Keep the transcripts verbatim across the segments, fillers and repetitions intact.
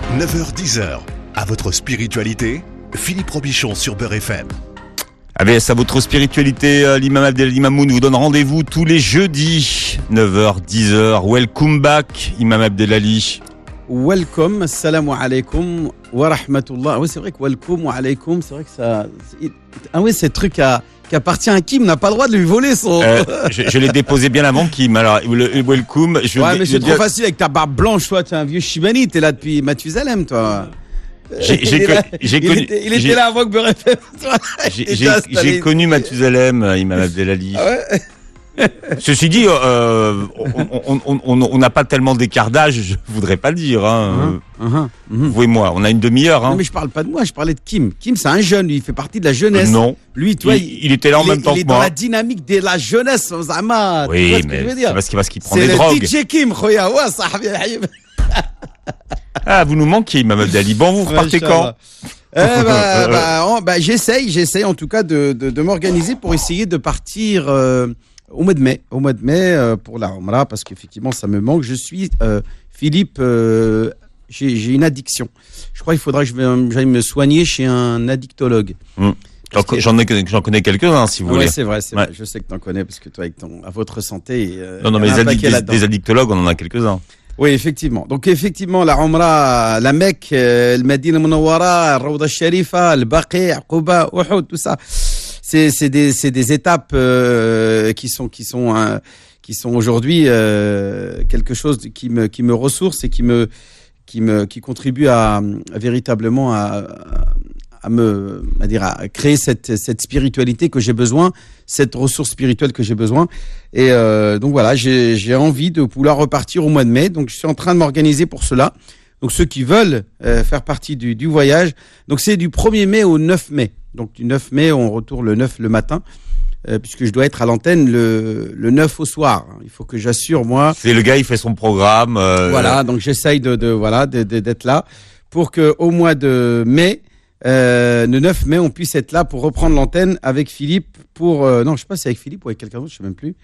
neuf heures dix, à votre spiritualité, Philippe Robichon sur Beurre F M. Avec à votre spiritualité, l'imam Abdelali Mamoun vous donne rendez-vous tous les jeudis, neuf heures dix. Welcome back, imam Abdelali. Welcome, assalamu alaikum wa rahmatullah. Oui, c'est vrai que welcome wa alaikum, c'est vrai que ça. Ah oui, c'est truc à. qui appartient à Kim, n'a pas le droit de lui voler son. Euh, je, je l'ai déposé bien avant Kim. Alors, le, le welcome. Je ouais, le, mais c'est le trop facile avec ta barbe blanche, toi. Tu es un vieux Shibani, t'es là depuis Mathusalem, toi. J'ai, j'ai, il, co- là, j'ai il connu. était, il était j'ai, là avant que Beurre F M. j'ai, j'ai, j'ai connu Mathusalem, imam Abdelali. Ah ouais. Ceci dit, euh, on, on, on, on n'a pas tellement d'écart d'âge, je voudrais pas le dire. Hein. Uh-huh, uh-huh, uh-huh. Vous et moi, on a une demi-heure. Hein. Non, mais je parle pas de moi, je parlais de Kim. Kim, c'est un jeune, lui, il fait partie de la jeunesse. Euh, non. Lui, toi, il, il, il était là en il même est, temps il est que dans moi. la dynamique de la jeunesse, Zama. Oui, tu vois ce que mais je veux c'est dire. parce qu'il, parce qu'il prend C'est des le drogues. D J Kim, khoya, ouais, sahabi al-hayb. Ah, vous nous manquez, imam Abdelali. Bon, vous repartez quand? Eh bah, bah, on, bah, j'essaye, j'essaye en tout cas de, de, de m'organiser pour essayer de partir euh, au mois de mai, au mois de mai euh, pour la Umrah, parce qu'effectivement ça me manque. Je suis euh, Philippe, euh, j'ai, j'ai une addiction. Je crois qu'il faudra que je vais, j'aille me soigner chez un addictologue. Mmh. Que... J'en, ai, j'en connais quelques-uns, si vous ouais, voulez. C'est vrai, c'est ouais. vrai. Je sais que tu en connais parce que toi, avec ton, à votre santé. Euh, non, non, mais les, addic- des, des addictologues, on en a quelques-uns. Oui, effectivement. Donc, effectivement, la Umrah, la Mecque, euh, le Medina Munawwara, le Rawda Sharifa, le Baqi', Quba, Uhud, tout ça. C'est, c'est des, c'est des étapes euh, qui sont, qui sont, euh, qui sont aujourd'hui euh, quelque chose qui me, qui me ressource et qui me, qui me, qui contribue à, à véritablement à, à me, à dire, à créer cette, cette spiritualité que j'ai besoin, cette ressource spirituelle que j'ai besoin. Et euh, donc voilà, j'ai, j'ai envie de pouvoir repartir au mois de mai. Donc je suis en train de m'organiser pour cela. Donc ceux qui veulent euh, faire partie du, du voyage, donc c'est du premier mai au neuf mai. Donc du neuf mai, on retourne le neuf le matin, euh, puisque je dois être à l'antenne le, le neuf au soir. Il faut que j'assure, moi. C'est le gars, il fait son programme. Euh... Voilà, donc j'essaye de, de voilà de, de, d'être là pour que au mois de mai, euh, le neuf mai, on puisse être là pour reprendre l'antenne avec Philippe. Pour euh, non, je sais pas si c'est avec Philippe ou avec quelqu'un d'autre, je sais même plus.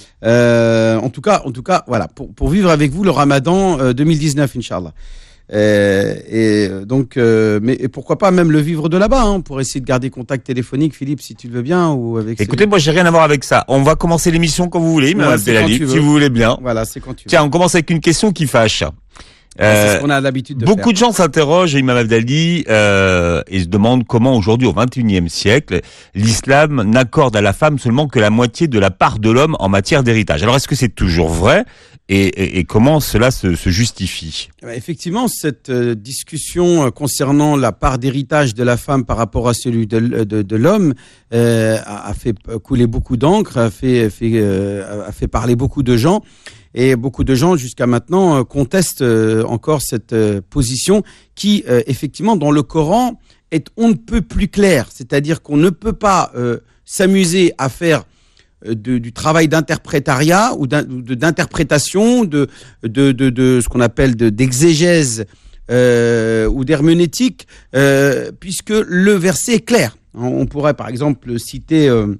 Euh, en tout cas, en tout cas, voilà, pour pour vivre avec vous le Ramadan euh, deux mille dix-neuf, Inch'Allah. Euh, et donc, euh, mais et pourquoi pas même le vivre de là-bas, hein, pour essayer de garder contact téléphonique, Philippe, si tu le veux bien, ou avec. Écoutez, ces... moi, j'ai rien à voir avec ça. On va commencer l'émission quand vous voulez, Mme Abdelali, si vous voulez bien. Voilà, c'est quand tu veux. Tiens, on commence avec une question qui fâche. Euh, c'est ce qu'on a l'habitude de beaucoup faire. de gens s'interrogent, Imam Abdelali, euh, et se demandent comment aujourd'hui, au vingt et unième siècle, l'islam n'accorde à la femme seulement que la moitié de la part de l'homme en matière d'héritage. Alors, est-ce que c'est toujours vrai et, et, et comment cela se, se justifie? Effectivement, cette euh, discussion concernant la part d'héritage de la femme par rapport à celui de, de, de l'homme euh, a, a fait couler beaucoup d'encre, a fait, fait, euh, a fait parler beaucoup de gens. Et beaucoup de gens, jusqu'à maintenant, euh, contestent euh, encore cette euh, position qui, euh, effectivement, dans le Coran, est on ne peut plus clair. C'est-à-dire qu'on ne peut pas euh, s'amuser à faire euh, de, du travail d'interprétariat ou, d'un, ou de, d'interprétation, de, de, de, de ce qu'on appelle de, d'exégèse euh, ou d'herméneutique, euh, puisque le verset est clair. On pourrait, par exemple, citer euh,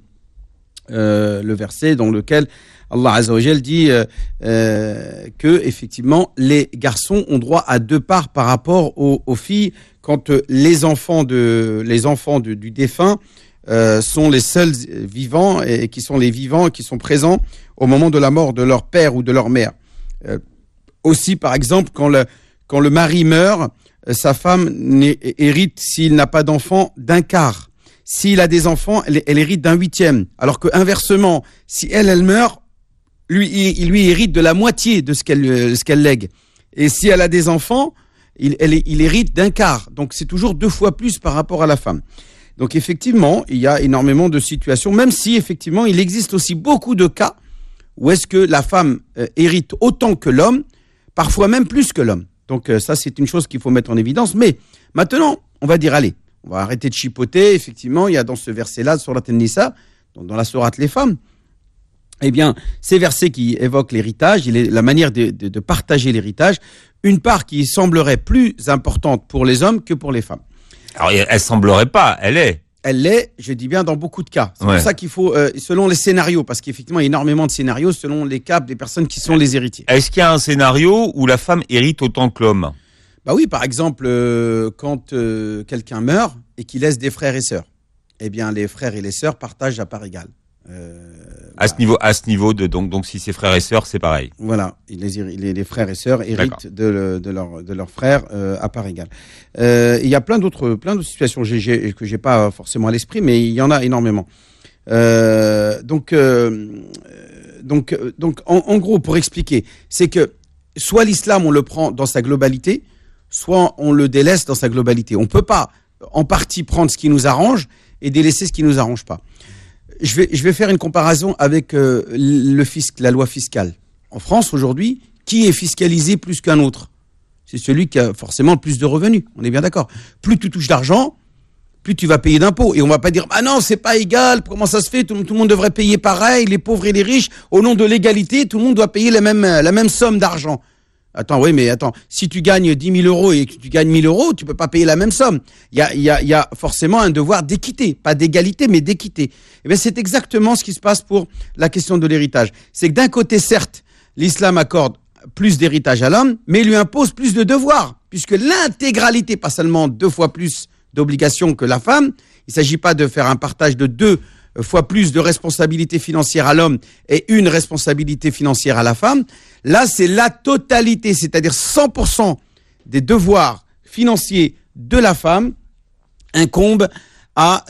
euh, le verset dans lequel Allah Azza wa Jal dit euh, euh, que effectivement les garçons ont droit à deux parts par rapport aux, aux filles quand euh, les enfants de les enfants de, du défunt euh, sont les seuls vivants et qui sont les vivants qui sont présents au moment de la mort de leur père ou de leur mère. Euh, aussi par exemple quand le quand le mari meurt, euh, sa femme hérite s'il n'a pas d'enfants d'un quart. S'il a des enfants, elle, elle hérite d'un huitième. Alors que inversement, si elle elle meurt, lui, il lui hérite de la moitié de ce qu'elle, ce qu'elle lègue. Et si elle a des enfants, il, elle, il hérite d'un quart. Donc, c'est toujours deux fois plus par rapport à la femme. Donc, effectivement, il y a énormément de situations, même si, effectivement, il existe aussi beaucoup de cas où est-ce que la femme euh, hérite autant que l'homme, parfois même plus que l'homme. Donc, euh, ça, c'est une chose qu'il faut mettre en évidence. Mais maintenant, on va dire, allez, on va arrêter de chipoter. Effectivement, il y a dans ce verset-là, Surat An-Nisa, dans la sourate Les Femmes, eh bien, ces versets qui évoquent l'héritage, il est la manière de, de, de partager l'héritage, une part qui semblerait plus importante pour les hommes que pour les femmes. Alors, elle semblerait pas, elle est. Elle l'est, je dis bien, dans beaucoup de cas. C'est ouais. pour ça qu'il faut, euh, selon les scénarios, parce qu'effectivement, il y a énormément de scénarios selon les cas des personnes qui sont les héritiers. Est-ce qu'il y a un scénario où la femme hérite autant que l'homme ? Bah oui, par exemple, euh, quand euh, quelqu'un meurt et qu'il laisse des frères et sœurs, eh bien, les frères et les sœurs partagent à part égale. Euh, à voilà. ce niveau, à ce niveau de donc donc si c'est frères et sœurs, c'est pareil. Voilà, les, les, les frères et sœurs héritent de, de leurs de leurs frères euh, à part égale. Euh, il y a plein d'autres plein d'autres situations j'ai, j'ai, que j'ai pas forcément à l'esprit, mais il y en a énormément. Euh, donc euh, donc donc en, en gros, pour expliquer, c'est que soit l'islam on le prend dans sa globalité, soit on le délaisse dans sa globalité. On peut pas en partie prendre ce qui nous arrange et délaisser ce qui nous arrange pas. Je vais, je vais faire une comparaison avec euh, le fisc, la loi fiscale. En France, aujourd'hui, qui est fiscalisé plus qu'un autre ? C'est celui qui a forcément plus de revenus. On est bien d'accord. Plus tu touches d'argent, plus tu vas payer d'impôts. Et on va pas dire, ah non, c'est pas égal, comment ça se fait ? Tout, tout le monde devrait payer pareil, les pauvres et les riches. Au nom de l'égalité, tout le monde doit payer la même, la même somme d'argent. Attends, oui, mais attends, si tu gagnes dix mille euros et que tu gagnes mille euros, tu peux pas payer la même somme. Il y a, il y a, il y a forcément un devoir d'équité, pas d'égalité, mais d'équité. Eh bien, c'est exactement ce qui se passe pour la question de l'héritage. C'est que d'un côté, certes, l'islam accorde plus d'héritage à l'homme, mais il lui impose plus de devoirs, puisque l'intégralité, pas seulement deux fois plus d'obligations que la femme, il s'agit pas de faire un partage de deux fois plus de responsabilités financières à l'homme et une responsabilité financière à la femme. Là, c'est la totalité, c'est-à-dire cent pour cent des devoirs financiers de la femme incombent à,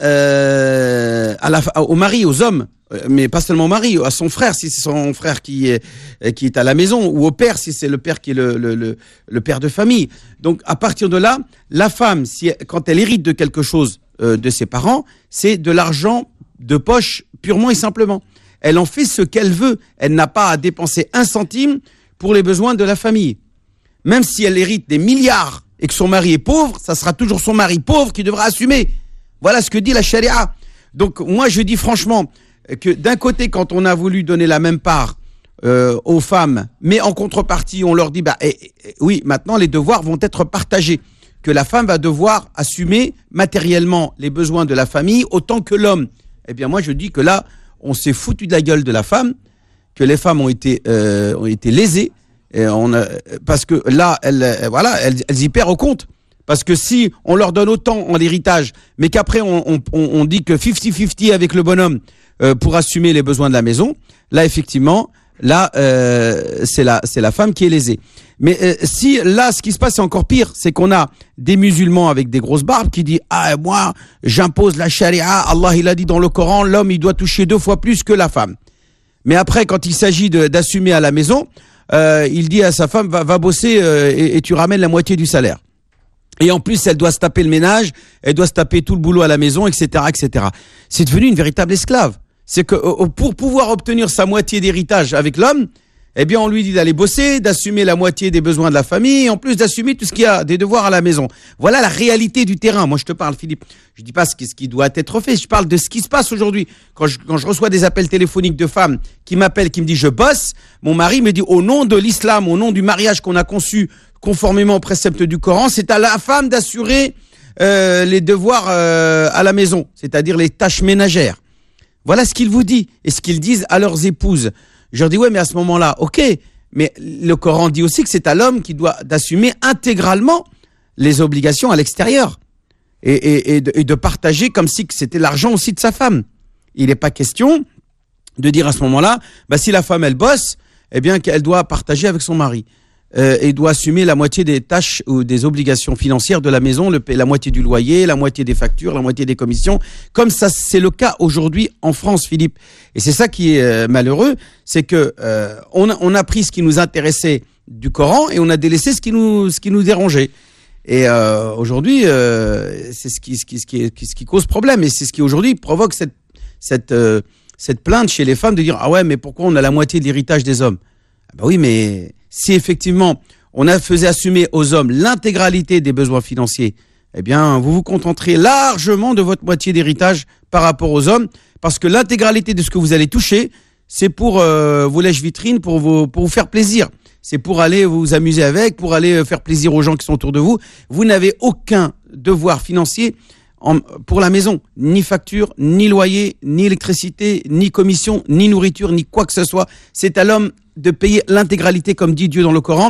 euh, à la, au mari, aux hommes, mais pas seulement au mari, à son frère, si c'est son frère qui est, qui est à la maison, ou au père, si c'est le père qui est le, le, le, le père de famille. Donc, à partir de là, la femme, si, quand elle hérite de quelque chose euh, de ses parents, c'est de l'argent de poche purement et simplement. Elle en fait ce qu'elle veut. Elle n'a pas à dépenser un centime pour les besoins de la famille. Même si elle hérite des milliards et que son mari est pauvre, ça sera toujours son mari pauvre qui devra assumer. Voilà ce que dit la charia. Donc moi je dis franchement que d'un côté, quand on a voulu donner la même part euh, aux femmes, mais en contrepartie on leur dit bah eh, eh, oui, maintenant les devoirs vont être partagés, que la femme va devoir assumer matériellement les besoins de la famille autant que l'homme. Eh bien, moi, je dis que là, on s'est foutu de la gueule de la femme, que les femmes ont été, euh, ont été lésées, et on a, parce que là, elles, voilà, elles, elles y perdent au compte. Parce que si on leur donne autant en héritage, mais qu'après on, on, on dit que cinquante cinquante avec le bonhomme euh, pour assumer les besoins de la maison, là, effectivement, là, euh, c'est la, c'est la femme qui est lésée. Mais euh, si là, ce qui se passe, c'est encore pire, c'est qu'on a des musulmans avec des grosses barbes qui disent ah moi j'impose la charia, Allah il a dit dans le Coran l'homme il doit toucher deux fois plus que la femme. Mais après quand il s'agit de, d'assumer à la maison, euh, il dit à sa femme va, va bosser euh, et, et tu ramènes la moitié du salaire. Et en plus elle doit se taper le ménage, elle doit se taper tout le boulot à la maison, et cetera, et cetera. C'est devenu une véritable esclave. C'est que euh, pour pouvoir obtenir sa moitié d'héritage avec l'homme, eh bien, on lui dit d'aller bosser, d'assumer la moitié des besoins de la famille, et en plus d'assumer tout ce qu'il y a des devoirs à la maison. Voilà la réalité du terrain. Moi, je te parle, Philippe. Je dis pas ce qui, ce qui doit être fait. Je parle de ce qui se passe aujourd'hui. Quand je, quand je reçois des appels téléphoniques de femmes qui m'appellent, qui me disent je bosse, mon mari me dit au nom de l'islam, au nom du mariage qu'on a conçu conformément aux préceptes du Coran, c'est à la femme d'assurer euh, les devoirs euh, à la maison, c'est-à-dire les tâches ménagères. Voilà ce qu'ils vous disent et ce qu'ils disent à leurs épouses. Je leur dis, ouais, mais à ce moment-là, ok, mais le Coran dit aussi que c'est à l'homme qui doit d'assumer intégralement les obligations à l'extérieur et, et, et, de, et de partager comme si c'était l'argent aussi de sa femme. Il n'est pas question de dire à ce moment-là, bah, si la femme, elle bosse, eh bien, qu'elle doit partager avec son mari. Euh, et doit assumer la moitié des tâches ou des obligations financières de la maison, le, la moitié du loyer, la moitié des factures, la moitié des commissions. Comme ça, c'est le cas aujourd'hui en France, Philippe. Et c'est ça qui est euh, malheureux, c'est que euh, on, a, on a pris ce qui nous intéressait du Coran et on a délaissé ce qui nous, ce qui nous dérangeait. Et euh, aujourd'hui, euh, c'est ce qui, ce, qui, ce, qui est, ce qui cause problème. Et c'est ce qui aujourd'hui provoque cette, cette, euh, cette plainte chez les femmes de dire « Ah ouais, mais pourquoi on a la moitié de l'héritage des hommes ?» Ah bah oui, mais si effectivement on a faisait assumer aux hommes l'intégralité des besoins financiers, eh bien vous vous contenterez largement de votre moitié d'héritage par rapport aux hommes, parce que l'intégralité de ce que vous allez toucher, c'est pour euh, vos lèche-vitrines, pour vous, pour vous faire plaisir. C'est pour aller vous amuser avec, pour aller faire plaisir aux gens qui sont autour de vous. Vous n'avez aucun devoir financier en, pour la maison, ni facture, ni loyer, ni électricité, ni commission, ni nourriture, ni quoi que ce soit. C'est à l'homme de payer l'intégralité, comme dit Dieu dans le Coran.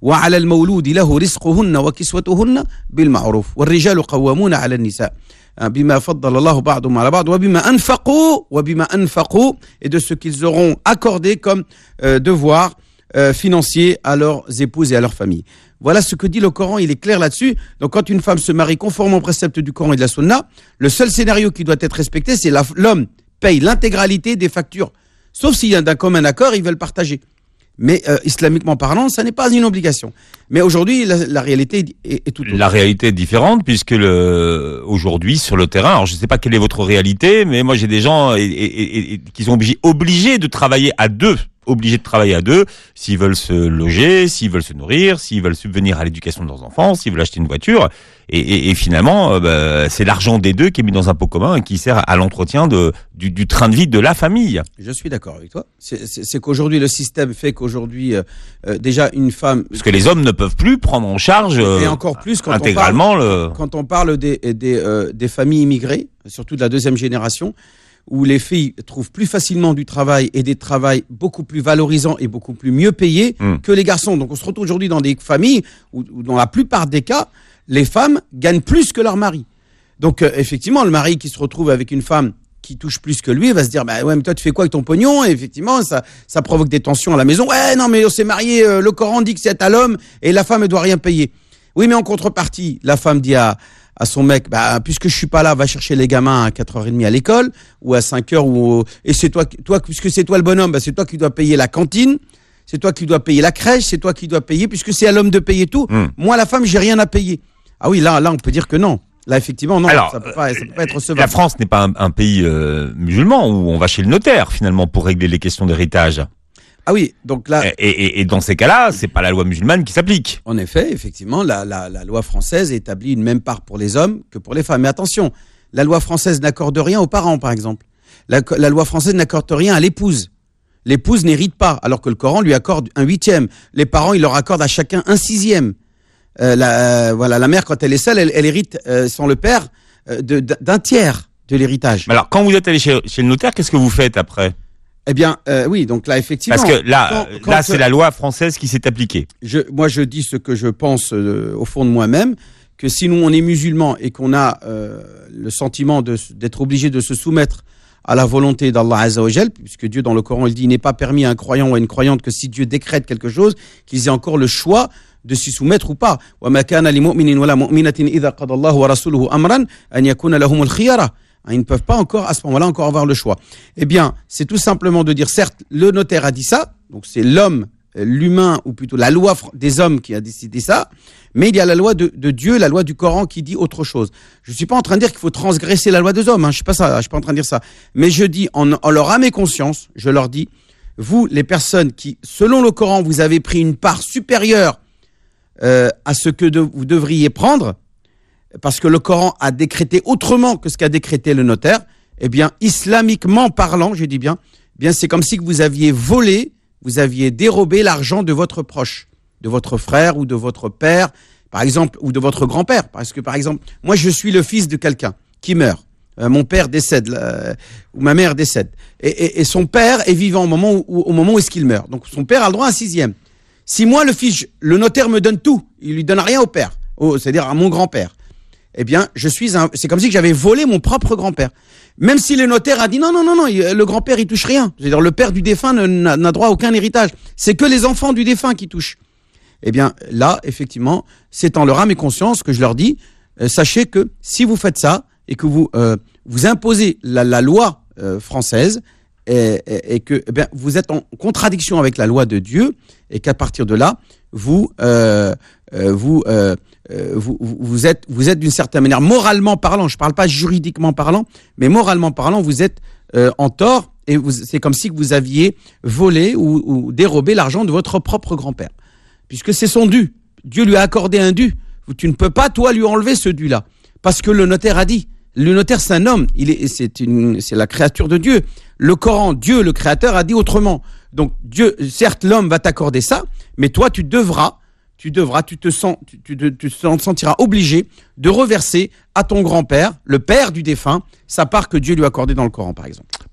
وعلى المولود له رزقهن وكسوتهن بالمعروف والرجال قوامون على النساء بما فضل الله بعضهم على بعض وبما أنفقوا وبما أنفقوا et de ce qu'ils auront accordé comme euh, devoir euh, financier à leurs épouses et à leurs familles. Voilà ce que dit le Coran, il est clair là-dessus. Donc quand une femme se marie conformément aux préceptes du Coran et de la Sunna, le seul scénario qui doit être respecté, c'est la, l'homme paye l'intégralité des factures. Sauf s'il y a d'un commun accord, ils veulent partager. Mais euh, islamiquement parlant, ça n'est pas une obligation. Mais aujourd'hui, la, la réalité est, est tout autre. La réalité est différente puisque le, aujourd'hui sur le terrain, alors je ne sais pas quelle est votre réalité, mais moi j'ai des gens et, et, et, qui sont obligés, obligés de travailler à deux. obligés de travailler à deux, s'ils veulent se loger, s'ils veulent se nourrir, s'ils veulent subvenir à l'éducation de leurs enfants, s'ils veulent acheter une voiture. Et, et, et finalement, euh, bah, c'est l'argent des deux qui est mis dans un pot commun et qui sert à l'entretien de, du, du train de vie de la famille. Je suis d'accord avec toi. C'est, c'est, c'est qu'aujourd'hui, le système fait qu'aujourd'hui, euh, euh, déjà une femme... Parce que les hommes ne peuvent plus prendre en charge euh, et encore plus quand intégralement on parle, le... Quand on parle des, des, euh, des familles immigrées, surtout de la deuxième génération, où les filles trouvent plus facilement du travail et des travails beaucoup plus valorisants et beaucoup plus mieux payés mmh. que les garçons. Donc on se retrouve aujourd'hui dans des familles où, où dans la plupart des cas, les femmes gagnent plus que leur mari. Donc euh, effectivement, le mari qui se retrouve avec une femme qui touche plus que lui va se dire bah ouais mais toi tu fais quoi avec ton pognon? Et effectivement ça ça provoque des tensions à la maison. Ouais non mais on s'est marié, euh, le Coran dit que c'est à l'homme et la femme elle doit rien payer. Oui mais en contrepartie, la femme dit à à son mec, bah, puisque je suis pas là, va chercher les gamins à quatre heures trente à l'école, ou à cinq heures, ou, et c'est toi, toi, puisque c'est toi le bonhomme, bah, c'est toi qui dois payer la cantine, c'est toi qui dois payer la crèche, c'est toi qui dois payer, puisque c'est à l'homme de payer tout. Mmh. Moi, la femme, j'ai rien à payer. Ah oui, là, là, on peut dire que non. Là, effectivement, non, Alors, ça peut pas, ça peut pas être recevable. La France n'est pas un, un pays euh, musulman où on va chez le notaire, finalement, pour régler les questions d'héritage. Ah oui, donc là... Et, et, et dans ces cas-là, c'est pas la loi musulmane qui s'applique. En effet, effectivement, la, la, la loi française établit une même part pour les hommes que pour les femmes. Mais attention, la loi française n'accorde rien aux parents, par exemple. La, la loi française n'accorde rien à l'épouse. L'épouse n'hérite pas, alors que le Coran lui accorde un huitième. Les parents, ils leur accordent à chacun un sixième. Euh, la, euh, voilà, la mère, quand elle est seule, elle, elle hérite euh, sans le père euh, de, d'un tiers de l'héritage. Alors, quand vous êtes allé chez, chez le notaire, qu'est-ce que vous faites après ? Eh bien, euh, oui, donc là, effectivement... Parce que là, quand, quand, là c'est euh, la loi française qui s'est appliquée. Je, moi, je dis ce que je pense euh, au fond de moi-même, que si nous, on est musulmans et qu'on a euh, le sentiment de, d'être obligé de se soumettre à la volonté d'Allah Azza wa Jal, puisque Dieu, dans le Coran, il dit, il n'est pas permis à un croyant ou à une croyante que si Dieu décrète quelque chose, qu'ils aient encore le choix de s'y soumettre ou pas. « Wa ma kana li mu'minin wa la mu'minatin idha qada Allahu wa rasuluhu amran an yakuna lahumul khiyara » Ils ne peuvent pas encore, à ce moment-là, encore avoir le choix. Eh bien, c'est tout simplement de dire, certes, le notaire a dit ça, donc c'est l'homme, l'humain, ou plutôt la loi des hommes qui a décidé ça, mais il y a la loi de, de Dieu, la loi du Coran qui dit autre chose. Je ne suis pas en train de dire qu'il faut transgresser la loi des hommes, hein, je ne suis pas ça, je suis pas en train de dire ça. Mais je dis, en, en leur âme et conscience, je leur dis, vous, les personnes qui, selon le Coran, vous avez pris une part supérieure euh, à ce que de, vous devriez prendre, parce que le Coran a décrété autrement que ce qu'a décrété le notaire, eh bien, islamiquement parlant, je dis bien, eh bien, c'est comme si vous aviez volé, vous aviez dérobé l'argent de votre proche, de votre frère ou de votre père, par exemple, ou de votre grand-père. Parce que, par exemple, moi, je suis le fils de quelqu'un qui meurt. Euh, mon père décède, euh, ou ma mère décède. Et, et, et son père est vivant au moment où, au moment où est-ce qu'il meurt. Donc, son père a le droit à un sixième. Si moi, le fils, le notaire me donne tout, il lui donne rien au père, au, c'est-à-dire à mon grand-père, eh bien, je suis un, c'est comme si j'avais volé mon propre grand-père. Même si le notaire a dit non, non, non, non, le grand-père, il touche rien. C'est-à-dire, le père du défunt n'a, n'a droit à aucun héritage. C'est que les enfants du défunt qui touchent. Eh bien, là, effectivement, c'est en leur âme et conscience que je leur dis, euh, sachez que si vous faites ça et que vous, euh, vous imposez la, la loi euh, française et, et, et que, eh bien, vous êtes en contradiction avec la loi de Dieu et qu'à partir de là, vous, euh, euh, vous, euh, Euh, vous, vous êtes, vous êtes d'une certaine manière, moralement parlant, je ne parle pas juridiquement parlant, mais moralement parlant, vous êtes euh, en tort et vous, c'est comme si vous aviez volé ou, ou dérobé l'argent de votre propre grand-père. Puisque c'est son dû. Dieu lui a accordé un dû. Tu ne peux pas, toi, lui enlever ce dû-là. Parce que le notaire a dit. Le notaire, c'est un homme. Il est, c'est, une, c'est la créature de Dieu. Le Coran, Dieu, le Créateur, a dit autrement. Donc, Dieu, certes, l'homme va t'accorder ça, mais toi, tu devras Tu devras, tu te sens, tu, tu, tu te sentiras obligé de reverser à ton grand-père, le père du défunt, sa part que Dieu lui a accordée dans le Coran, par exemple.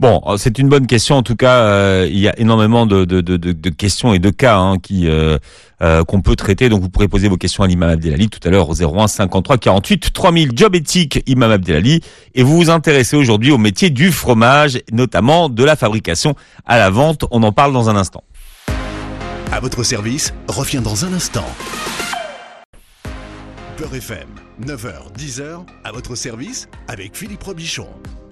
Bon, c'est une bonne question. En tout cas, euh, il y a énormément de, de, de, de questions et de cas hein, qui euh, euh, qu'on peut traiter. Donc, vous pourrez poser vos questions à l'imam Abdelali tout à l'heure au zéro un cinquante-trois quarante-huit trois mille. Job éthique, imam Abdelali. Et vous vous intéressez aujourd'hui au métier du fromage, notamment de la fabrication à la vente. On en parle dans un instant. À votre service, revient dans un instant. Beurre F M, neuf heures dix heures, à votre service avec Philippe Robichon.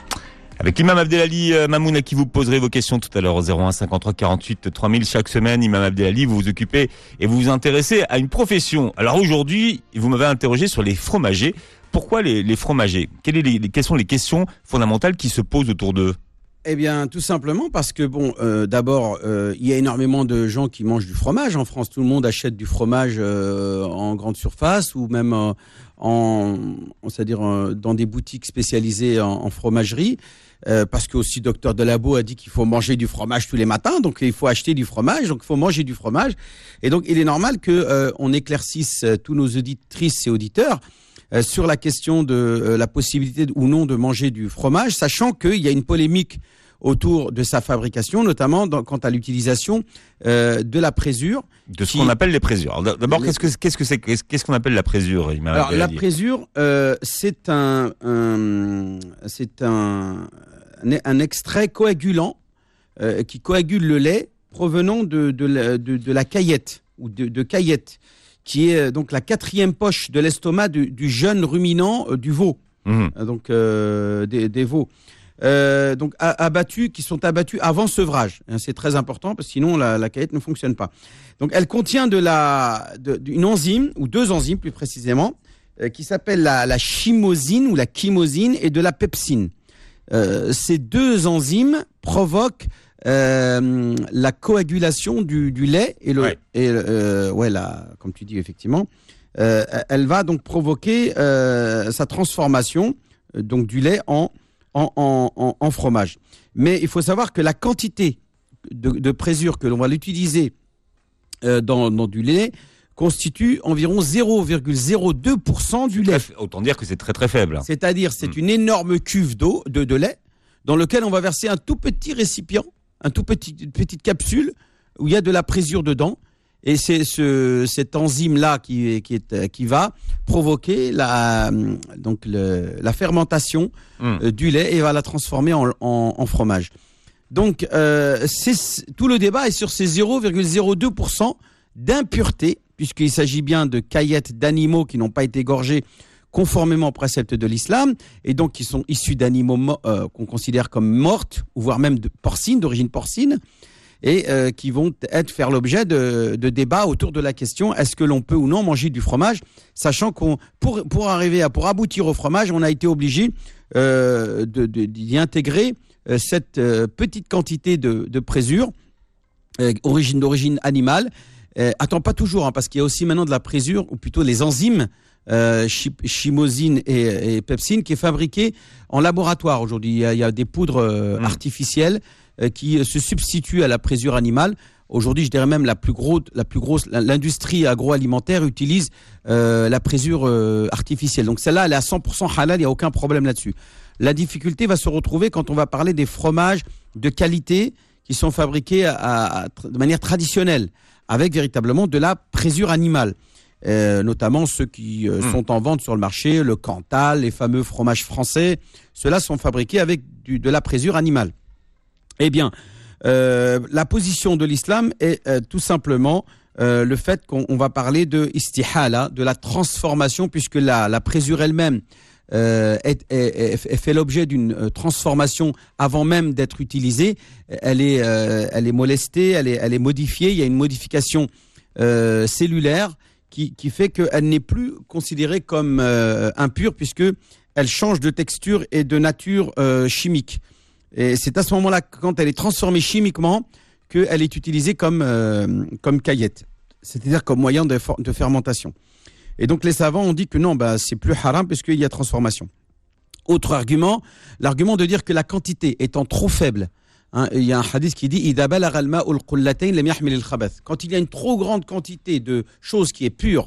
Avec l'imam Abdelali euh, Mamoun à qui vous poserez vos questions tout à l'heure au zéro un cinquante-trois quarante-huit trois mille. Chaque semaine, imam Abdelali, vous vous occupez et vous vous intéressez à une profession. Alors aujourd'hui, vous m'avez interrogé sur les fromagers. Pourquoi les, les fromagers? Quelles, est les, quelles sont les questions fondamentales qui se posent autour d'eux? Eh bien, tout simplement parce que, bon, euh, d'abord, euh, il y a énormément de gens qui mangent du fromage. En France, tout le monde achète du fromage euh, en grande surface ou même euh, en, c'est-à-dire euh, dans des boutiques spécialisées en, en fromagerie. Euh, parce que aussi Docteur Delabo a dit qu'il faut manger du fromage tous les matins, donc il faut acheter du fromage, donc il faut manger du fromage. Et donc, il est normal que euh, on éclaircisse euh, tous nos auditrices et auditeurs euh, sur la question de euh, la possibilité ou non de manger du fromage, sachant qu'il y a une polémique autour de sa fabrication, notamment dans, quant à l'utilisation euh, de la présure. De ce qui... qu'on appelle les présures. Alors, d'abord, les... qu'est-ce que qu'est-ce que c'est qu'est-ce qu'on appelle la présure, imam Alors, la Abdelali? présure, euh, c'est un, un c'est un un extrait coagulant euh, qui coagule le lait provenant de de la, de, de la caillette ou de, de caillette, qui est donc la quatrième poche de l'estomac du, du jeune ruminant euh, du veau, mmh. donc euh, des, des veaux. Euh, donc abattus, qui sont abattus avant sevrage. C'est très important parce que sinon la, la caillette ne fonctionne pas. Donc elle contient de la, de, d'une enzyme ou deux enzymes plus précisément euh, qui s'appellent la, la chymosine ou la chymosine et de la pepsine. Euh, ces deux enzymes provoquent euh, la coagulation du, du lait et le ouais. et euh, ouais la, comme tu dis effectivement, euh, elle va donc provoquer euh, sa transformation euh, donc du lait en En, en, en fromage. Mais il faut savoir que la quantité de, de présure que l'on va l'utiliser euh, dans, dans du lait constitue environ zéro virgule zéro deux pour cent du lait. Très, autant dire que c'est très très faible. C'est-à-dire c'est mmh. une énorme cuve d'eau, de, de lait, dans lequel on va verser un tout petit récipient, un tout petit, une petite capsule où il y a de la présure dedans. Et c'est ce, cette enzyme-là qui, qui, est, qui va provoquer la, donc le, la fermentation mmh. euh, du lait et va la transformer en, en, en fromage. Donc, euh, c'est, tout le débat est sur ces zéro virgule zéro deux pour cent d'impureté, puisqu'il s'agit bien de caillettes d'animaux qui n'ont pas été égorgés conformément aux préceptes de l'islam, et donc qui sont issus d'animaux euh, qu'on considère comme mortes, ou voire même de porcines, d'origine porcine, et euh, qui vont être faire l'objet de, de débats autour de la question est-ce que l'on peut ou non manger du fromage, sachant qu'on pour pour arriver à pour aboutir au fromage, on a été obligé euh, de, de d'y intégrer euh, cette euh, petite quantité de, de présure euh, origine d'origine animale. Euh, attends pas toujours hein, parce qu'il y a aussi maintenant de la présure ou plutôt les enzymes euh, chymosine et, et pepsine qui est fabriquée en laboratoire aujourd'hui. Il y a, il y a des poudres euh, mmh. artificielles qui se substitue à la présure animale. Aujourd'hui, je dirais même la plus grosse, la plus grosse, l'industrie agroalimentaire utilise euh, la présure euh, artificielle. Donc celle-là, elle est à cent pour cent halal, il n'y a aucun problème là-dessus. La difficulté va se retrouver quand on va parler des fromages de qualité qui sont fabriqués à, à, de manière traditionnelle, avec véritablement de la présure animale. Euh, notamment ceux qui euh, mmh. sont en vente sur le marché, le Cantal, les fameux fromages français, ceux-là sont fabriqués avec du, de la présure animale. Eh bien, euh, la position de l'islam est euh, tout simplement euh, le fait qu'on on va parler de istihala, de la transformation, puisque la, la présure elle-même euh, est, est, est, est fait l'objet d'une transformation avant même d'être utilisée. Elle est, euh, elle est molestée, elle est, elle est modifiée. Il y a une modification euh, cellulaire qui, qui fait qu'elle n'est plus considérée comme euh, impure, puisque elle change de texture et de nature euh, chimique. Et c'est à ce moment-là, quand elle est transformée chimiquement, qu'elle est utilisée comme, euh, comme caillette, c'est-à-dire comme moyen de, for- de fermentation. Et donc les savants ont dit que non, bah, c'est plus haram puisqu'il y a transformation. Autre argument, l'argument de dire que la quantité étant trop faible, hein, il y a un hadith qui dit « Quand il y a une trop grande quantité de choses qui est pure,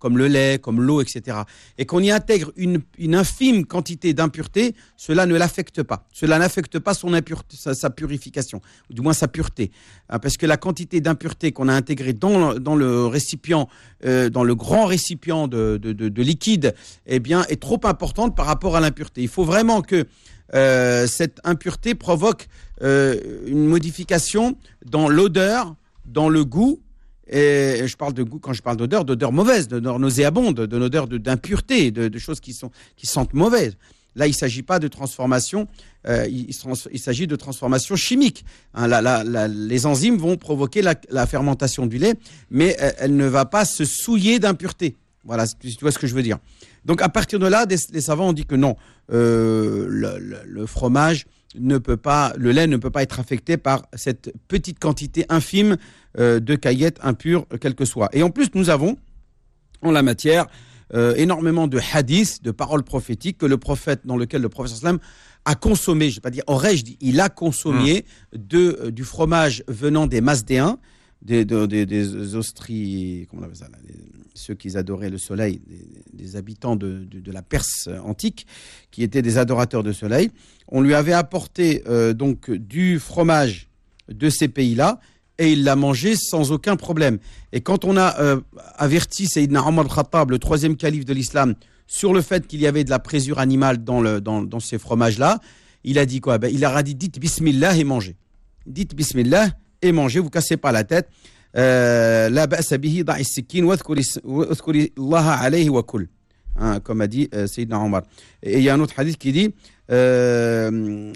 comme le lait, comme l'eau, et cetera, et qu'on y intègre une, une infime quantité d'impuretés, cela ne l'affecte pas. Cela n'affecte pas son impureté, sa, sa purification, ou du moins sa pureté. Hein, parce que la quantité d'impuretés qu'on a intégrée dans, dans le récipient, euh, dans le grand récipient de, de, de, de liquide, eh bien, est trop importante par rapport à l'impureté. Il faut vraiment que euh, cette impureté provoque euh, une modification dans l'odeur, dans le goût. Et je parle de goût quand je parle d'odeur, d'odeur mauvaise, d'odeur nauséabonde, de l'odeur d'impureté, de, de choses qui sont qui sentent mauvaises. Là, il ne s'agit pas de transformation, euh, il, il s'agit de transformation chimique. Hein, la, la, la, les enzymes vont provoquer la, la fermentation du lait, mais elle, elle ne va pas se souiller d'impureté. Voilà, tu vois ce que je veux dire. Donc, à partir de là, des, les savants ont dit que non, euh, le, le, le fromage ne peut pas, le lait ne peut pas être affecté par cette petite quantité infime euh, de caillettes impures, quel que soit. Et en plus, nous avons, en la matière, euh, énormément de hadiths, de paroles prophétiques que le prophète, dans lequel le prophète sallam a consommé, je ne vais pas dire aurait, je dis, il a consommé mmh. de, euh, du fromage venant des Masdéens, des, des, des, des Austri, comment on appelle ça là, des, ceux qui adoraient le soleil, des, des habitants de, de, de la Perse antique, qui étaient des adorateurs de soleil. On lui avait apporté euh, donc du fromage de ces pays-là, et il l'a mangé sans aucun problème. Et quand on a euh, averti Sayyidina Omar al-Khattab, le troisième calife de l'islam, sur le fait qu'il y avait de la présure animale dans, le, dans, dans ces fromages-là, il a dit quoi? Ben, il leur a dit, dites Bismillah et mangez. Dites Bismillah et mangez, vous cassez pas la tête. La ba'sa bihi da'i sikin wadhkuri Allah alayhi wa kul. Comme a dit euh, Sayyidina Omar. Et il y a un autre hadith qui dit euh,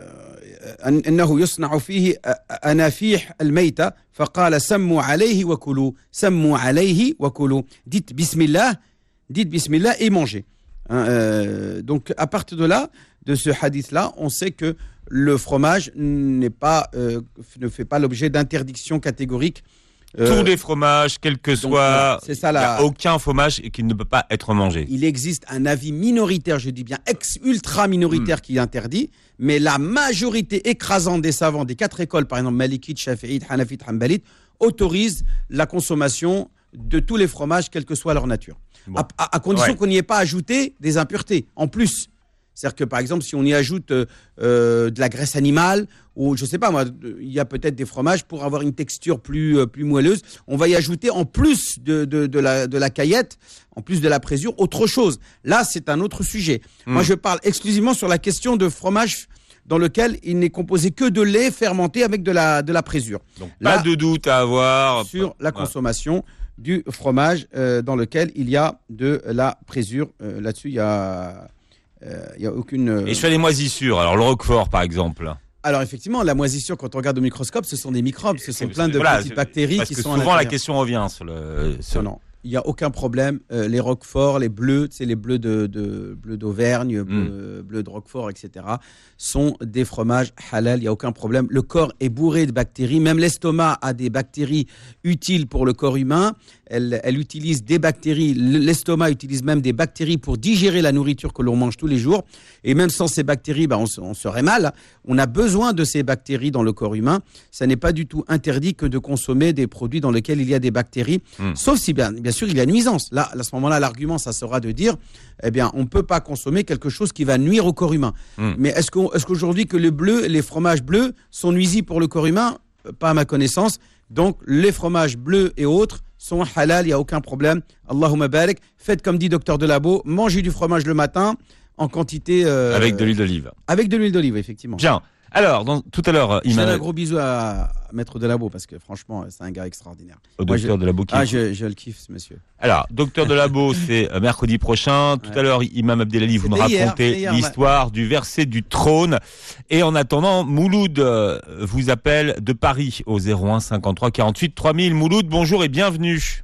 أنه يصنع فيه أنافيح الميتة فقال سموا عليه وكلوا سموا عليه وكلوا. Dites Bismillah, dites Bismillah et mangez. Hein, euh, donc à partir de là, de ce hadith-là, on sait que le fromage n'est pas, euh, ne fait pas l'objet d'interdiction catégorique. Euh, Tous les fromages, quel que soit, c'est ça, la... il n'y a aucun fromage qui ne peut pas être mangé. Il existe un avis minoritaire, je dis bien ex-ultra minoritaire mmh. qui interdit, mais la majorité écrasante des savants des quatre écoles, par exemple Malikite, Shafi'ite, Hanafite, Hanbalite, autorise la consommation de tous les fromages, quelle que soit leur nature. Bon. À, à, à condition ouais. qu'on n'y ait pas ajouté des impuretés, en plus. C'est-à-dire que, par exemple, si on y ajoute euh, de la graisse animale, ou je ne sais pas, moi, il y a peut-être des fromages pour avoir une texture plus, euh, plus moelleuse, on va y ajouter, en plus de, de, de, la, de la caillette, en plus de la présure, autre chose. Là, c'est un autre sujet. Mmh. Moi, je parle exclusivement sur la question de fromage dans lequel il n'est composé que de lait fermenté avec de la, de la présure. Donc, pas Là, de doute à avoir. Sur la consommation du fromage euh, dans lequel il y a de la présure. Euh, là-dessus, il y a... Il euh, n'y a aucune. Euh... Et je fais les moisissures. Alors le roquefort, par exemple. Alors effectivement, la moisissure, quand on regarde au microscope, ce sont des microbes, ce sont plein de voilà, petites bactéries parce qui que sont. Souvent, la question revient sur le. Sur... Non, non. Il n'y a aucun problème. Euh, les roqueforts, les bleus, tu sais, les bleus de, de bleus d'Auvergne, bleus, mm. bleus de Roquefort, et cetera, sont des fromages halal. Il n'y a aucun problème. Le corps est bourré de bactéries. Même l'estomac a des bactéries utiles pour le corps humain. Elle, elle utilise des bactéries. L'estomac utilise même des bactéries pour digérer la nourriture que l'on mange tous les jours. Et même sans ces bactéries, bah, on, on serait mal. On a besoin de ces bactéries dans le corps humain. Ça n'est pas du tout interdit que de consommer des produits dans lesquels il y a des bactéries, mm. sauf si bien, bien sûr il y a nuisance. Là, à ce moment-là, l'argument, ça sera de dire, eh bien, on ne peut pas consommer quelque chose qui va nuire au corps humain. Mm. Mais est-ce qu'on, est-ce qu'aujourd'hui que les bleus, les fromages bleus sont nuisibles pour le corps humain? Pas à ma connaissance. Donc, les fromages bleus et autres sont halal, il n'y a aucun problème. Allahumma barik. Faites comme dit Docteur Delabo, mangez du fromage le matin en quantité... Euh, avec de l'huile d'olive. Avec de l'huile d'olive, effectivement. Bien. Alors, dans, tout à l'heure... Il m'a un gros bisou à, à Maître Delabo, parce que franchement, c'est un gars extraordinaire. Au Moi, Docteur je, Delabo qui... Ah, je, je le kiffe, ce monsieur. Alors, Docteur Delabo, c'est euh, mercredi prochain. Tout ouais. à l'heure, Imam Abdelali, vous nous racontez hier, l'histoire ouais. du verset du trône. Et en attendant, Mouloud euh, vous appelle de Paris au zéro un cinquante-trois quarante-huit trois mille. Mouloud, bonjour et bienvenue.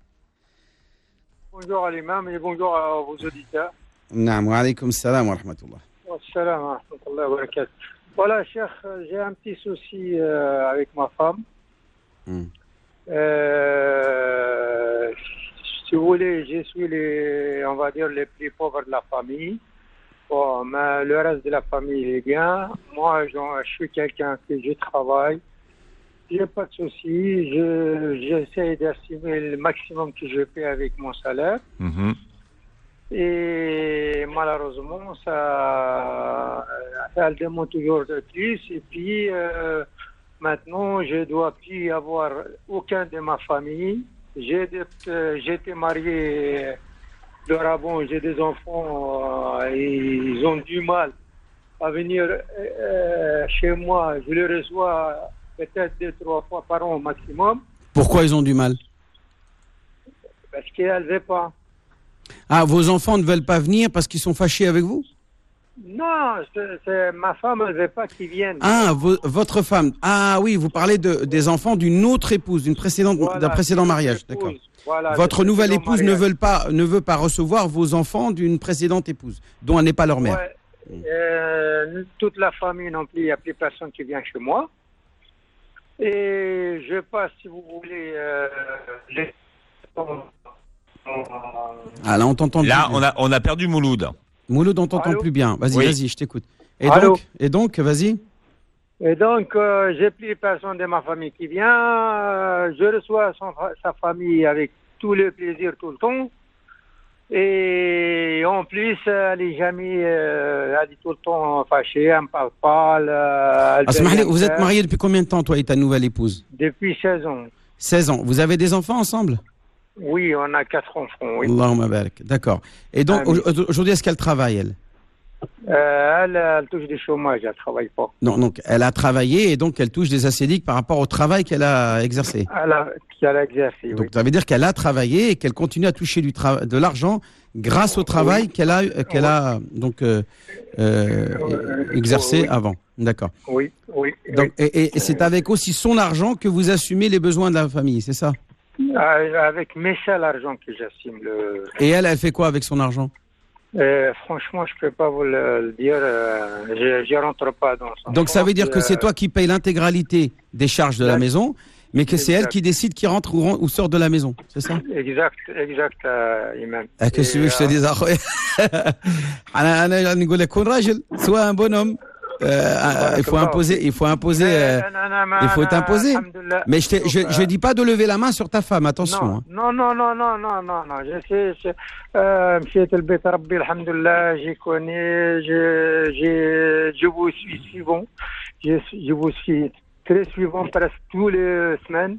Bonjour à l'imam et bonjour à vos auditeurs. Naam, wa alaykoum salam wa rahmatullah. Wa salam wa rahmatullah wa barakatuh. Voilà, Cheikh, j'ai un petit souci euh, avec ma femme. Mm. Euh, si vous voulez, je suis les, on va dire, les plus pauvres de la famille. Bon, mais le reste de la famille est bien. Moi, je suis quelqu'un que je travaille. j'ai pas de souci. Je, j'essaie d'estimer le maximum que je peux avec mon salaire. Mhm. Et malheureusement, ça, ça demande toujours de plus. Et puis, euh, maintenant, je dois plus avoir aucun de ma famille. J'ai des, euh, j'étais marié de avant, j'ai des enfants, euh, et ils ont du mal à venir euh, chez moi. Je les reçois peut-être deux, trois fois par an au maximum, Pourquoi ils ont du mal? parce qu'elles ne veulent pas. Ah, vos enfants ne veulent pas venir parce qu'ils sont fâchés avec vous? Non, c'est, c'est, ma femme ne veut pas qu'ils viennent. Ah, vo- votre femme. Ah oui, vous parlez de, des enfants d'une autre épouse, d'une précédente, Voilà, d'un précédent c'est mariage. épouse. D'accord. Voilà, Votre c'est nouvelle précédent épouse ne mariage. veut pas, ne veut pas recevoir vos enfants d'une précédente épouse, dont elle n'est pas leur mère. Ouais. Euh, toute la famille non plus, il n'y a plus personne qui vient chez moi. Et je passe, si vous voulez, euh, les... Ah là, on t'entend Là, plus on bien. a, on a perdu Mouloud. Mouloud, on t'entend Allô plus bien. Vas-y, Oui. vas-y, je t'écoute. Et Allô donc, et donc, vas-y. Et donc, euh, j'ai plus personne de ma famille qui vient. Euh, je reçois son, sa famille avec tout le plaisir tout le temps. Et en plus, elle n'est jamais, euh, elle est tout le temps fâchée, elle ne parle pas. Elle, elle Ah, veut Smahli, rien vous êtes faire. marié depuis combien de temps, toi et ta nouvelle épouse? Depuis seize ans. seize ans. Vous avez des enfants ensemble? Oui, on a quatre enfants, oui. Allahumma barak. D'accord. Et donc, Amin. au- aujourd'hui, est-ce qu'elle travaille, elle? Euh, elle, elle touche du chômage, elle ne travaille pas. Non, donc, elle a travaillé et donc elle touche des assédiques par rapport au travail qu'elle a exercé. Elle a, qu'elle a exercé, Donc, oui. ça veut dire qu'elle a travaillé et qu'elle continue à toucher du trava- de l'argent grâce au travail qu'elle a, qu'elle a donc euh, euh, exercé Oui. avant. D'accord. Oui, oui. Donc, et, et- et c'est avec aussi son argent que vous assumez les besoins de la famille, c'est ça? oui. Euh, Avec mes seuls argent que j'assume le. Et elle, elle fait quoi avec son argent? Euh, franchement, je peux pas vous le, le dire. Euh, je, je rentre pas dans son Donc, ça veut compte, dire que euh, c'est toi qui payes l'intégralité des charges de la Exact. maison, mais que c'est elle Exact. qui décide qui rentre ou, ren- ou sort de la maison, c'est ça? Exact, exact, euh, Imam. Ah, qu'est-ce que tu veux que je te Et, dise, أخوي؟ أنا أنا نقول لك كن راجل soit un bonhomme. Euh, il faut imposer, il faut imposer, euh, il faut t'imposer. Mais je, t'ai- je, je dis pas de lever la main sur ta femme, attention. Non, hein. non, non, non, non, non, non, non. Je sais, je, euh, مشيت البيت ربي الحمد لله, j'y connais, je, je, je vous suis suivant, je, je vous suis très suivant presque toutes les semaines.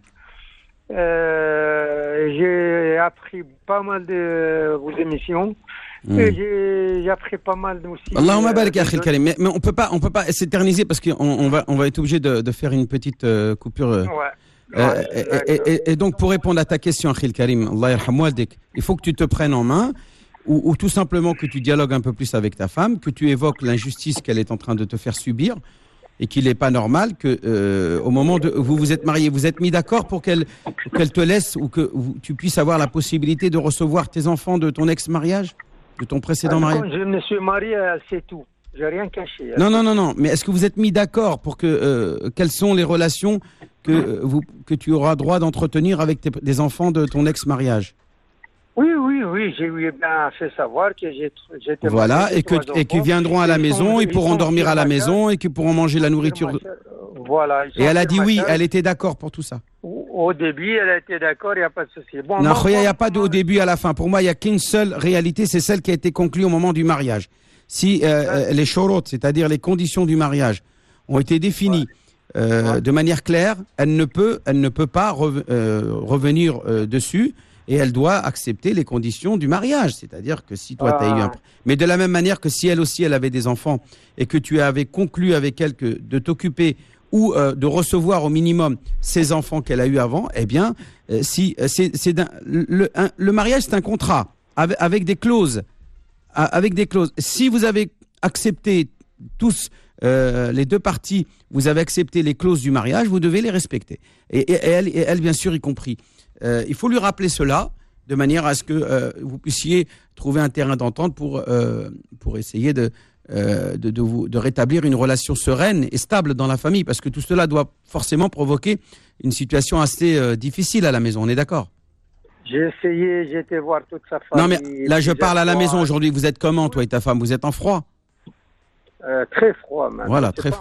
Euh, j'ai appris pas mal de vos émissions. Mm. Et j'ai, j'ai appris pas mal aussi. Allahumma euh, barik ya de- Akhil Karim. Mais, mais on peut pas, on peut pas s'éterniser parce qu'on on va, on va être obligé de, de faire une petite euh, coupure. euh. Ouais. Euh, Ouais, et, d'accord. et- et- et donc pour répondre à ta question, Akhil Karim, Allah yarham waldik, il faut que tu te prennes en main, ou, ou tout simplement que tu dialogues un peu plus avec ta femme, que tu évoques l'injustice qu'elle est en train de te faire subir, et qu'il n'est pas normal que euh, au moment de vous vous êtes mariés, vous êtes mis d'accord pour qu'elle qu'elle te laisse ou que vous- tu puisses avoir la possibilité de recevoir tes enfants de ton ex-mariage, de ton précédent Quand mariage. je me suis marié, elle sait tout. J'ai rien caché. Non, non, non, non. Mais est-ce que vous êtes mis d'accord pour que euh, quelles sont les relations que euh, vous que tu auras droit d'entretenir avec tes, des enfants de ton ex-mariage? Oui, oui, oui, j'ai lui ai bien fait savoir que j'ai, j'étais Voilà, marié, et que trois et qu'ils enfants. viendront à la Ils maison, sont- ils pourront sont dormir sur à la ma maison et qu'ils pourront manger la chaise, nourriture. sur de- ma chaise. Voilà. ils Et elle sont a sur dit ma oui, chaise. elle était d'accord pour tout ça. Au au début, elle a été d'accord, il n'y a pas de souci. Bon, Non, moi, il n'y a moi, pas de au moi, début à la fin. Pour moi, il n'y a qu'une seule réalité, c'est celle qui a été conclue au moment du mariage. Si euh, euh, les shorot, c'est-à-dire les conditions du mariage, ont été définies euh, Ouais. de manière claire, elle ne peut, elle ne peut pas rev- euh, revenir euh, dessus et elle doit accepter les conditions du mariage. C'est-à-dire que si toi, tu as eu un... Ah. Mais de la même manière que si elle aussi, elle avait des enfants et que tu avais conclu avec elle que de t'occuper ou euh, de recevoir au minimum ses enfants qu'elle a eu avant, eh bien, euh, si euh, c'est c'est d'un- le, un- le mariage, c'est un contrat avec, avec des clauses, a- avec des clauses. Si vous avez accepté tous euh, les deux parties, vous avez accepté les clauses du mariage, vous devez les respecter. Et, et- et elle, et elle, bien sûr, y compris. Euh, il faut lui rappeler cela de manière à ce que euh, vous puissiez trouver un terrain d'entente pour euh, pour essayer de euh, de, de, vous, de rétablir une relation sereine et stable dans la famille, parce que tout cela doit forcément provoquer une situation assez euh, difficile à la maison, on est d'accord? J'ai essayé, j'ai été voir toute sa famille. Non mais là je plusieurs parle à la fois. maison aujourd'hui, vous êtes comment toi et ta femme? Vous êtes en froid? Euh, très froid, même. Voilà, Je sais très pas. froid.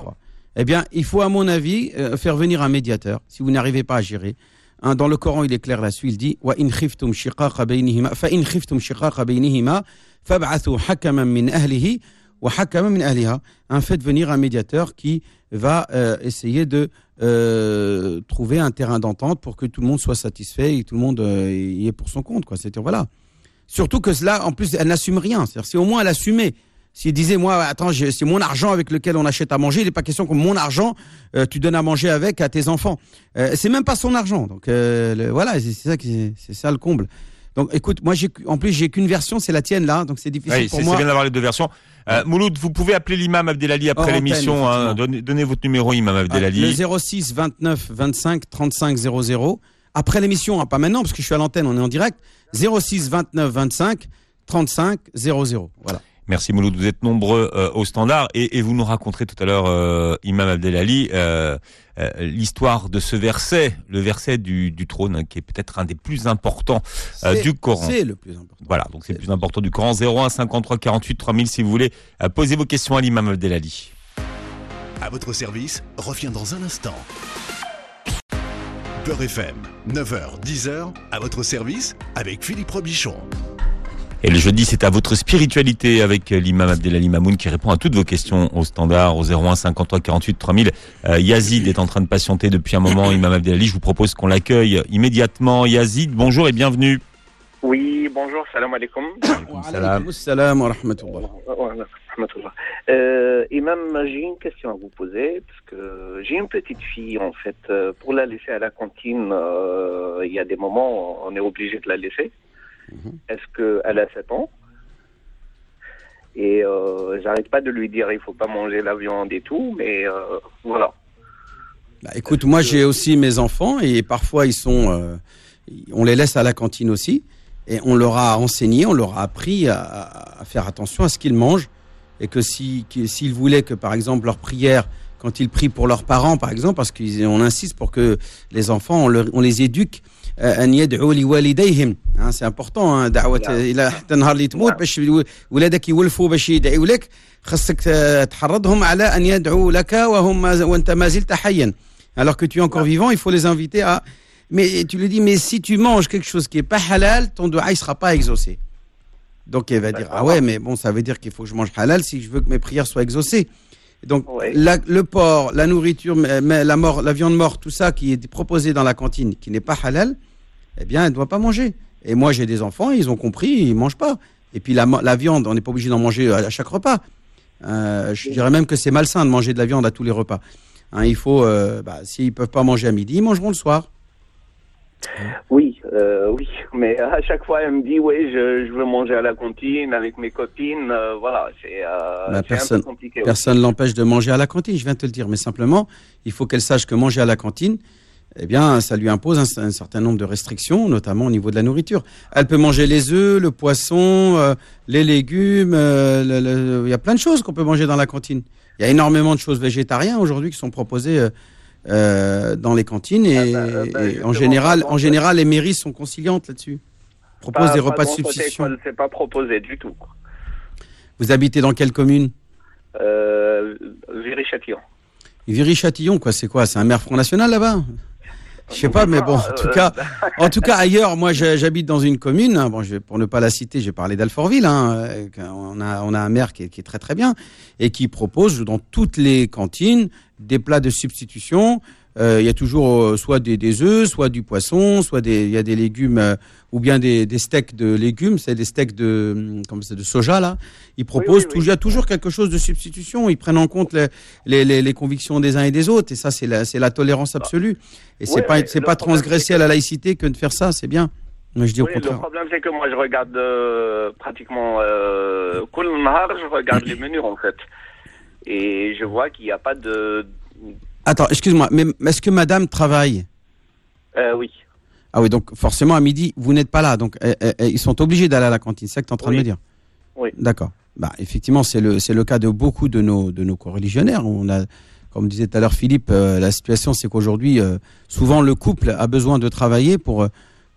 eh bien, il faut, à mon avis, euh, faire venir un médiateur, si vous n'arrivez pas à gérer. Hein, dans le Coran, il est clair là-dessus, il dit « Wa in khiftum shiqaqa baynihima, fa in khiftum shiqaqa baynihima, fab'athu hakaman min ahlihi, wa hakaman min ahliha » Hein, faites venir un médiateur qui va euh, essayer de euh, trouver un terrain d'entente pour que tout le monde soit satisfait et que tout le monde euh, y ait pour son compte, quoi. C'est-à-dire, voilà. Surtout que cela, en plus, elle n'assume rien. C'est-à-dire, si au moins elle assumait. S'il disait, moi, attends, j'ai, c'est mon argent avec lequel on achète à manger, il n'est pas question que mon argent, euh, tu donnes à manger avec à tes enfants. Euh, c'est même pas son argent. Donc euh, le, voilà, c'est, c'est ça qui, c'est ça le comble. Donc écoute, moi, j'ai, en plus, j'ai qu'une version, c'est la tienne là, donc c'est difficile oui, pour c'est, moi. c'est bien d'avoir les deux versions. Euh, Mouloud, vous pouvez appeler l'imam Abdelali après Hors l'émission. antenne, Hein, donnez, donnez votre numéro, imam Abdelali. Ah, le zéro six vingt-neuf vingt-cinq trente-cinq zéro zéro. Après l'émission, hein, pas maintenant parce que je suis à l'antenne, on est en direct. zéro six vingt-neuf vingt-cinq trente-cinq zéro zéro. Voilà. Merci Mouloud, vous êtes nombreux euh, au standard et, et vous nous raconterez tout à l'heure, euh, Imam Abdelali, euh, euh, l'histoire de ce verset, le verset du, du trône, hein, qui est peut-être un des plus importants euh, du Coran. C'est le plus important. Voilà, donc c'est, c'est le plus important du Coran. zéro un cinquante-trois quarante-huit trois mille si vous voulez euh, poser vos questions à l'Imam Abdelali. À votre service, revient dans un instant. Beurre F M, neuf heures dix heures, à votre service avec Philippe Robichon. Et le jeudi, c'est à votre spiritualité avec l'imam Abdelali Mamoun qui répond à toutes vos questions au standard au zéro un cinquante-trois quarante-huit trois mille. Euh, Yazid est en train de patienter depuis un moment. Imam Abdelali, je vous propose qu'on l'accueille immédiatement. Yazid, bonjour et bienvenue. Oui, bonjour, salam alaikum. Salam. Salam wa rahmatullah. Euh, Imam, j'ai une question à vous poser parce que j'ai une petite fille en fait. Pour la laisser à la cantine, euh, il y a des moments où on est obligé de la laisser. Est-ce qu'elle a sept ans? Et euh, j'arrête pas de lui dire il faut pas manger la viande et tout, mais euh, voilà. Bah, écoute, moi j'ai aussi mes enfants et parfois ils sont, euh, on les laisse à la cantine aussi et on leur a enseigné, on leur a appris à, à faire attention à ce qu'ils mangent et que si, s'ils voulaient que par exemple leur prière, quand ils prient pour leurs parents par exemple, parce qu'on insiste pour que les enfants, on, leur, on les éduque. أن يدعوا لوالديهم c'est important hein دعوة إلى حتى النهار اللي تموت باش ولادك يولفوا باش يدعوا لك خاصك تحرضهم على أن يدعوا لك وهم وأنت ما زلت حيا alors que tu es encore vivant il faut les inviter à mais tu lui dis mais si tu manges quelque chose qui est pas halal ton dua il sera pas exaucé donc elle va dire ah ouais mais bon ça veut dire qu'il faut que je mange halal si je veux que mes prières soient exaucées donc ouais. la, le porc la nourriture mais la mort la viande morte tout ça qui est proposé dans la cantine qui n'est pas halal eh bien, elle ne doit pas manger. Et moi, j'ai des enfants, ils ont compris, ils ne mangent pas. Et puis, la, la viande, on n'est pas obligé d'en manger à chaque repas. Euh, je dirais même que c'est malsain de manger de la viande à tous les repas. Hein, il faut, euh, bah, s'ils ne peuvent pas manger à midi, ils mangeront le soir. Oui, euh, oui. Mais à chaque fois, elle me dit, oui, je, je veux manger à la cantine avec mes copines. Euh, voilà, c'est, euh, bah, c'est personne, un peu compliqué. Personne ne l'empêche de manger à la cantine, je viens de te le dire. Mais simplement, il faut qu'elle sache que manger à la cantine, eh bien, ça lui impose un, un certain nombre de restrictions, notamment au niveau de la nourriture. Elle peut manger les œufs, le poisson, euh, les légumes. Euh, le, le, il y a plein de choses qu'on peut manger dans la cantine. Il y a énormément de choses végétariennes aujourd'hui qui sont proposées euh, euh, dans les cantines et, ah bah, bah, et en général, en général, les mairies sont conciliantes là-dessus. Proposent pas, des repas de substitution. Côté, c'est pas proposé du tout. Vous habitez dans quelle commune? euh, Viry-Châtillon. Viry-Châtillon, quoi, c'est quoi? C'est un maire Front National là-bas? Je sais pas, mais bon, en tout cas, en tout cas ailleurs, moi j'habite dans une commune. Hein, bon, je vais, pour ne pas la citer, j'ai parlé d'Alfortville. Hein, on a, on a un maire qui est, qui est très très bien et qui propose dans toutes les cantines des plats de substitution. Euh, il y a toujours euh, soit des, des œufs, soit du poisson, soit des, il y a des légumes euh, ou bien des, des steaks de légumes, c'est des steaks de, comme c'est de soja là. Ils proposent, oui, oui, oui. Il y a toujours quelque chose de substitution. Ils prennent en compte les, les, les, les convictions des uns et des autres. Et ça, c'est la, c'est la tolérance absolue. Et c'est oui, pas, c'est pas transgresser à la laïcité que de faire ça. C'est bien. Moi, je dis oui, au contraire. Le problème, c'est que moi, je regarde euh, pratiquement euh, Kul Nahar, je regarde les menus en fait, et je vois qu'il n'y a pas de. Attends, excuse-moi, mais est-ce que madame travaille? euh, Oui. Ah oui, donc forcément à midi, vous n'êtes pas là. Donc euh, euh, ils sont obligés d'aller à la cantine, c'est ça que tu es en train oui. de me dire? Oui. D'accord. Bah, effectivement, c'est le, c'est le cas de beaucoup de nos, de nos coreligionnaires. On a, comme disait tout à l'heure Philippe, euh, la situation c'est qu'aujourd'hui, euh, souvent le couple a besoin de travailler pour,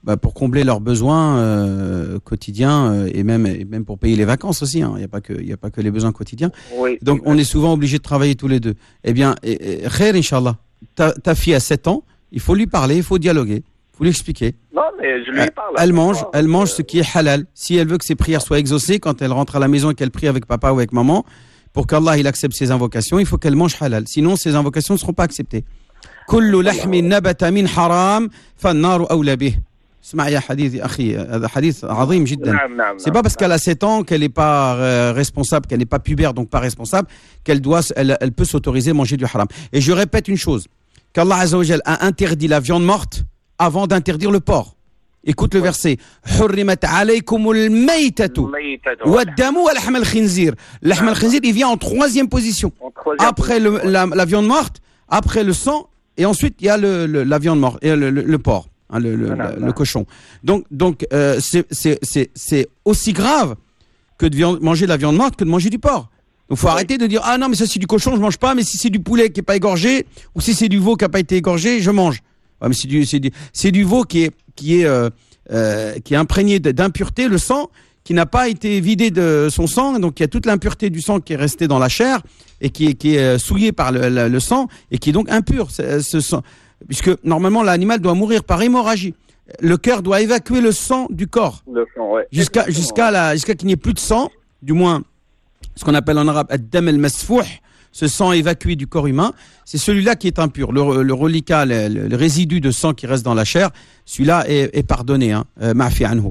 bah, pour combler leurs besoins euh, quotidiens euh, et même et même pour payer les vacances aussi. Il hein. n'y a pas que il y a pas que les besoins quotidiens. Oui. Donc on est souvent obligé de travailler tous les deux. Eh bien, et, et, khair, Inch'Allah. Ta, ta fille a sept ans, il faut lui parler, il faut dialoguer, il faut lui expliquer. Non, mais je lui parle. Elle mange, fois, elle mange euh... ce qui est halal. Si elle veut que ses prières soient exaucées quand elle rentre à la maison et qu'elle prie avec papa ou avec maman, pour qu'Allah il accepte ses invocations, il faut qu'elle mange halal. Sinon, ses invocations ne seront pas acceptées. Kullu lahmin nabata min haram, fan-naru awla bih. اسمع يا حديث أخي هذا حديث عظيم جدا. نعم نعم. C'est pas parce qu'elle a sept ans qu'elle n'est pas euh, responsable, qu'elle n'est pas pubère, donc pas responsable, qu'elle doit, elle, elle peut s'autoriser à manger du haram. Et je répète une chose, qu'Allah Azza wa Jal a interdit la viande morte avant d'interdire le porc. Écoute le verset. حرمت عليكم الميتة والدم ولحم الخنزير. لحم الخنزير, il vient en troisième position. Après le, la, la viande morte, après le sang, et ensuite il y a le, le, la viande morte, et le, le, le porc. Hein, le, le, le, le cochon. Donc, donc euh, c'est, c'est, c'est, c'est aussi grave que de viande, manger de la viande morte que de manger du porc. Donc, faut oui. arrêter de dire ah non mais ça c'est du cochon je mange pas, mais si c'est du poulet qui est pas égorgé ou si c'est du veau qui a pas été égorgé je mange. Ouais, mais c'est du, c'est du, c'est du veau qui est qui est euh, euh, qui est imprégné d'impureté, le sang qui n'a pas été vidé de son sang, donc il y a toute l'impureté du sang qui est restée dans la chair et qui est qui est souillée par le, le, le sang et qui est donc impur. Ce, ce sang. Puisque normalement l'animal doit mourir par hémorragie. Le cœur doit évacuer le sang du corps. Le sang, ouais. Jusqu'à jusqu'à la jusqu'à qu'il n'y ait plus de sang, du moins ce qu'on appelle en arabe ad-dam al-masfouh, ce sang évacué du corps humain, c'est celui-là qui est impur. Le, le reliquat, le, le, le résidu de sang qui reste dans la chair, celui-là est, est pardonné. Hein, ma'fi anhu.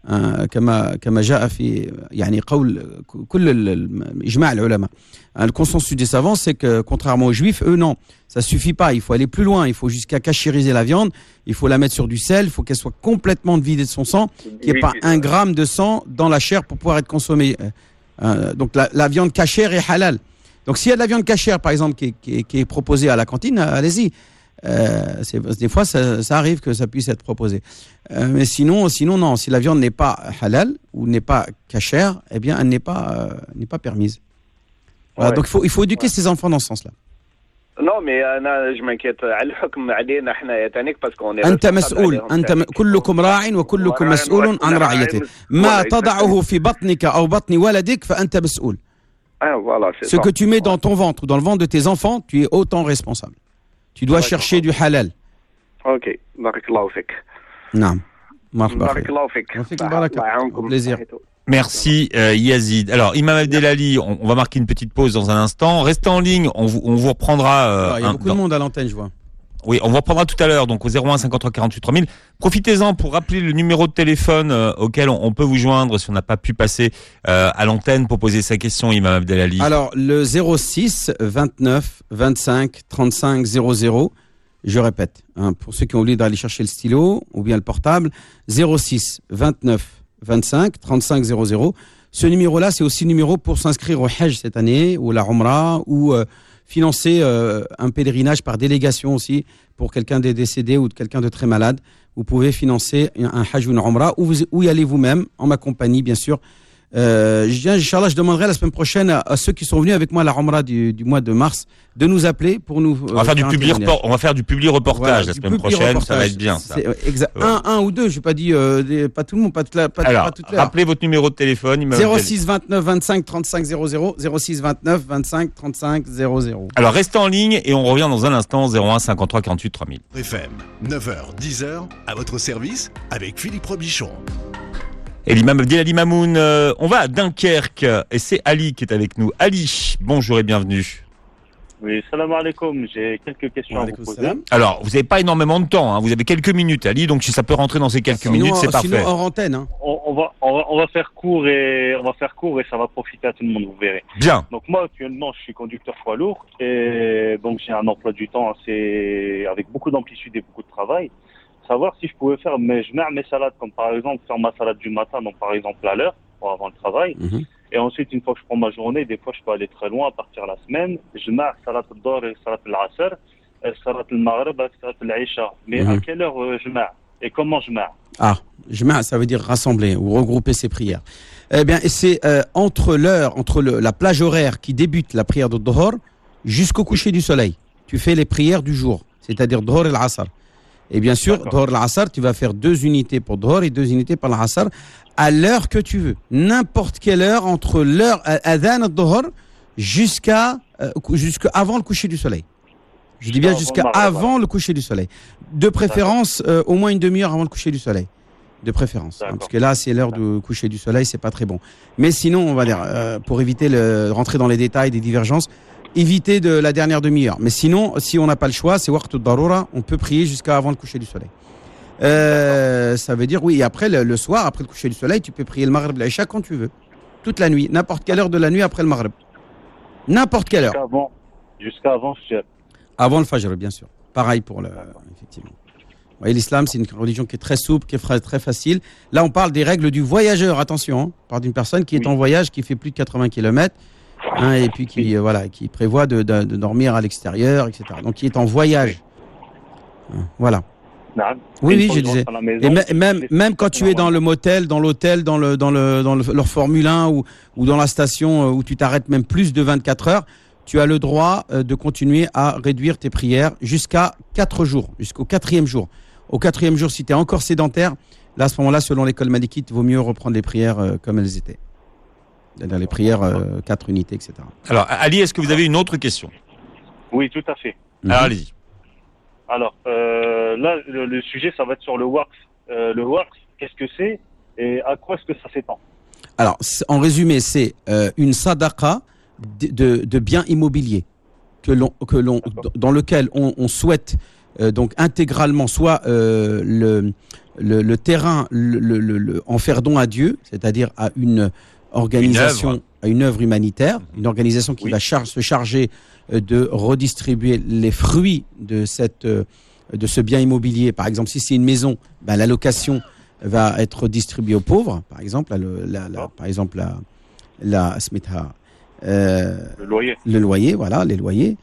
كما كما جاء في يعني قول كل إجماع العلماء. Le consensus des savants, c'est que contrairement aux juifs, eux non, ça suffit pas. Il faut aller plus loin. Il faut jusqu'à cachériser la viande. Il faut la mettre sur du sel. Il faut qu'elle soit complètement vidée de son sang, qu'il n'y ait pas un gramme de sang dans la chair pour pouvoir être consommée. Euh, donc la, la viande cachère est halal. Donc s'il y a de la viande cachère, par exemple, qui est, qui est, qui est proposée à la cantine, allez-y. Euh, c'est, des fois, ça, ça arrive que ça puisse être proposé. Euh, mais sinon, sinon, non. Si la viande n'est pas halal ou n'est pas cachère, eh bien, elle n'est pas, euh, n'est pas permise. Voilà, ouais. Donc, il faut, il faut éduquer ouais. ses enfants dans ce sens-là. Non, mais أنا je m'inquiète على الحكم علينا إحنا يا تانيك parce qu'on est. أنت مسؤول. أنت كلكم راع وكلكم مسؤول عن رعيته. ما تضعه في بطنك أو بطن ولدك فأنت مسؤول. Ah, voilà, c'est Ce ça. que tu mets dans ton ventre ou dans le ventre de tes enfants, tu es autant responsable. Tu dois ouais, chercher du halal. Ok, barakallahu fik. Non. Barakallahu fik. Au plaisir. Merci euh, Yazid. Alors Imam Abdelali, on, on va marquer une petite pause dans un instant. Restez en ligne, on vous, on vous reprendra. Euh, Alors, il y a un, beaucoup dans... de monde à l'antenne, je vois. Oui, on vous reprendra tout à l'heure, donc au zéro un cinquante-trois quarante-huit trois mille. Profitez-en pour rappeler le numéro de téléphone euh, auquel on, on peut vous joindre si on n'a pas pu passer euh, à l'antenne pour poser sa question, Imam Abdelali. Alors, le zéro six vingt-neuf vingt-cinq trente-cinq zéro zéro, je répète, hein, pour ceux qui ont oublié d'aller chercher le stylo ou bien le portable, zéro six vingt-neuf vingt-cinq trente-cinq zéro zéro. Ce numéro-là, c'est aussi le numéro pour s'inscrire au Hajj cette année, ou la Umrah, ou... Euh, financer euh, un pèlerinage par délégation aussi pour quelqu'un de décédé ou de quelqu'un de très malade. Vous pouvez financer un, un hajj ou une umrah ou vous ou y allez vous-même en ma compagnie bien sûr. Euh, Inch'Allah, je demanderai la semaine prochaine à, à ceux qui sont venus avec moi à la umrah du, du mois de mars de nous appeler pour nous. On va euh, faire, faire du public report, on va faire du public reportage voilà, la semaine prochaine. Reportage. Ça va être bien. Ça. Exact. Ouais. Un, un ou deux. Je n'ai pas dit euh, des, pas tout le monde, pas toute la. Pas, Alors, pas toute l'heure. Rappelez votre numéro de téléphone. zéro six vingt-neuf vingt-cinq trente-cinq zéro zéro zéro six vingt-neuf vingt-cinq trente-cinq zéro zéro. Alors restez en ligne et on revient dans un instant. zéro un cinquante-trois quarante-huit trois mille. F M neuf heures dix heures à votre service avec Philippe Robichon. Et l'imam Abdelali Mamoun, euh, on va à Dunkerque et c'est Ali qui est avec nous. Ali, bonjour et bienvenue. Oui, salam alaikum, j'ai quelques questions à vous poser. Salam. Alors, vous n'avez pas énormément de temps, hein. Vous avez quelques minutes, Ali, donc si ça peut rentrer dans ces quelques sinon, minutes, c'est sinon parfait. Hors antenne, hein. on, on, va, on, va, on va faire court et on va faire court et ça va profiter à tout le monde, vous verrez. Bien. Donc moi, actuellement, je suis conducteur poids lourd et donc j'ai un emploi du temps assez avec beaucoup d'amplitude et beaucoup de travail. Savoir si je pouvais faire mes, je mets mes salades, comme par exemple faire ma salade du matin, donc par exemple à l'heure, pour avant le travail. Mm-hmm. Et ensuite, une fois que je prends ma journée, des fois je peux aller très loin à partir de la semaine. Je mets salade al-Dohr et salade al-Asr, et salade al-Maghrib et salade al-Aisha. Mais mm-hmm. à quelle heure euh, je mets et comment je mets? Ah, je mets, ça veut dire rassembler ou regrouper ses prières. Eh bien, c'est euh, entre l'heure, entre le, la plage horaire qui débute la prière de Dhuhr jusqu'au coucher du soleil. Tu fais les prières du jour, c'est-à-dire Dhuhr et l'Asr. Et bien sûr, D'accord. Dhuhr al-Asr, tu vas faire deux unités pour Dhuhr et deux unités pour l'Asr à l'heure que tu veux. N'importe quelle heure entre l'heure Adhan al-Dhuhr jusqu'à euh, jusqu'à avant le coucher du soleil. Je dis bien Avant jusqu'à le Maghreb, avant voilà. le coucher du soleil. De préférence, euh, au moins une demi-heure avant le coucher du soleil. De préférence. Hein, D'accord. parce que là, c'est l'heure du coucher du soleil, c'est pas très bon. Mais sinon, on va dire, euh, pour éviter de rentrer dans les détails des divergences, éviter de la dernière demi-heure. Mais sinon, si on n'a pas le choix, c'est waqt al-darura, on peut prier jusqu'à avant le coucher du soleil. Euh, ça veut dire, oui, et après le, le soir, après le coucher du soleil, tu peux prier le maghrib, l'isha quand tu veux. Toute la nuit, n'importe quelle heure de la nuit après le maghrib. N'importe quelle heure. Jusqu'à avant, jusqu'à avant, je- Avant le fajr, bien sûr. Pareil pour le, effectivement. Vous voyez, l'islam, c'est une religion qui est très souple, qui est fra- très facile. Là, on parle des règles du voyageur. Attention, hein. On parle d'une personne qui est Oui. en voyage, qui fait plus de quatre-vingts kilomètres, hein, et puis qui, euh, voilà, qui prévoit de, de, de dormir à l'extérieur, et cetera. Donc, qui est en voyage. Hein, Voilà. Naam. Oui, Une oui, fois je que disais. rentre à la maison, Et me- je même, fais- même quand tu es dans le motel, dans l'hôtel, dans le, dans le, dans le, leur Formule un ou, ou dans la station euh, où tu t'arrêtes même plus de vingt-quatre heures, tu as le droit euh, de continuer à réduire tes prières jusqu'à quatre jours, jusqu'au quatrième jour. Au quatrième jour, si tu es encore sédentaire, là, à ce moment-là, selon l'école malikite, il vaut mieux reprendre les prières euh, comme elles étaient. C'est-à-dire les prières, euh, quatre unités, et cetera. Alors, Ali, est-ce que vous avez une autre question? Oui, tout à fait. Mhm. Alors, allez-y. Alors, euh, là, le, le sujet, ça va être sur le waqf. Euh, le waqf, qu'est-ce que c'est et à quoi est-ce que ça s'étend? Alors, c'est- en résumé, c'est euh, une sadaqa de, de, de biens immobiliers que l'on, que l'on, D'accord. dans lequel on, on souhaite euh, donc intégralement soit euh, le, le, le terrain le, le, le- le- en faire don à Dieu, c'est-à-dire à une organisation, Une œuvre. à une œuvre humanitaire, une organisation qui Oui. va char- se charger euh, de redistribuer les fruits de cette euh, de ce bien immobilier. Par exemple, si c'est une maison, ben, la location va être distribuée aux pauvres, par exemple, la, la, la- par exemple la la smitha, euh, Le loyer. le loyer, voilà, les loyers.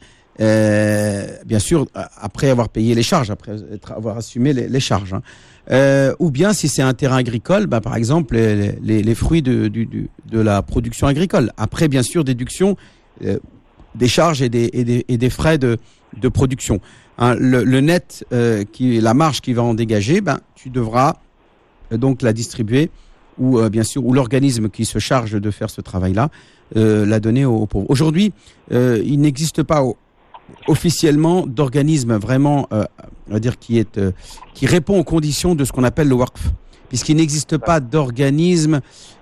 Euh, bien sûr, après avoir payé les charges, après être- avoir assumé les, les charges. Hein. Euh, ou bien si c'est un terrain agricole, bah, par exemple les, les, les fruits de, du, du- de la production agricole. Après, bien sûr, déduction euh, des charges et des, et des, et des frais de, de production. Hein, le, le net, euh, qui, la marge qui va en dégager, ben, tu devras euh, donc la distribuer ou euh, bien sûr ou l'organisme qui se charge de faire ce travail-là euh, la donner aux, aux pauvres. Aujourd'hui, euh, il n'existe pas au- officiellement d'organisme vraiment, euh, on va dire qui est euh, qui répond aux conditions de ce qu'on appelle le waqf, puisqu'il n'existe pas d'organisme.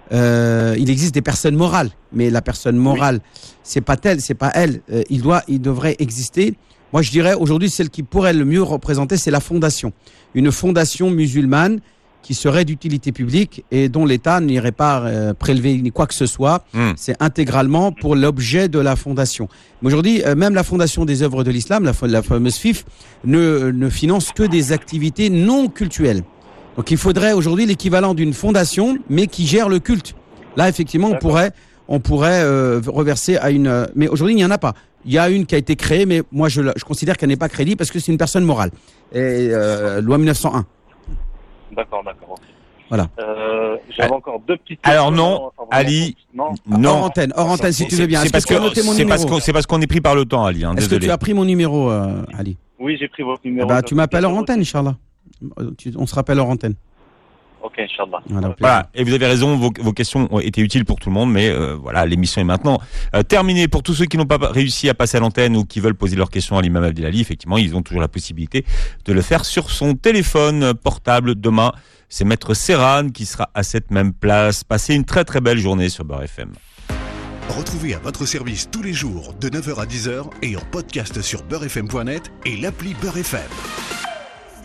Euh, il existe des personnes morales, mais la personne morale, c'est pas telle, c'est pas elle. Euh, il doit, il devrait exister. Moi, je dirais aujourd'hui, celle qui pourrait le mieux représenter, c'est la fondation, une fondation musulmane qui serait d'utilité publique et dont l'État n'irait pas euh, prélever ni quoi que ce soit. Hmm. C'est intégralement pour l'objet de la fondation. Mais aujourd'hui, euh, même la fondation des œuvres de l'islam, la, fa- la fameuse F I F, ne, ne finance que des activités non cultuelles. Donc il faudrait aujourd'hui l'équivalent d'une fondation, mais qui gère le culte. Là, effectivement, on D'accord. pourrait, on pourrait euh, reverser à une... euh, mais aujourd'hui, il n'y en a pas. Il y a une qui a été créée, mais moi, je, la- je considère qu'elle n'est pas crédible parce que c'est une personne morale. Et euh, loi mille neuf cent un. D'accord, d'accord. Voilà. Euh, J'avais encore deux petites questions. Alors non, avant- avant Ali, Non. non. Hors antenne, hors antenne, si tu veux bien. C'est Est-ce parce que tu as que noté mon c'est parce numéro qu'on c'est parce qu'on est pris par le temps, Ali. Hein, Est-ce que désolé. tu as pris mon numéro, euh, Ali? Oui, j'ai pris votre numéro. Bah, de- tu m'appelles hors antenne, Inch'Allah. Euh, tu- On se rappelle hors antenne. Ok, Inch'Allah. Voilà, au plaisir. Voilà, et vous avez raison, vos, vos questions ont été utiles pour tout le monde, mais euh, voilà, l'émission est maintenant euh, terminée. Pour tous ceux qui n'ont pas réussi à passer à l'antenne ou qui veulent poser leurs questions à l'imam Abdelali, effectivement, ils ont toujours la possibilité de le faire sur son téléphone portable. Demain, c'est Maître Serran qui sera à cette même place. Passez une très très belle journée sur Beurre F M. Retrouvez à votre service tous les jours de neuf heures à dix heures et en podcast sur beurre f m point net et l'appli Beurre F M.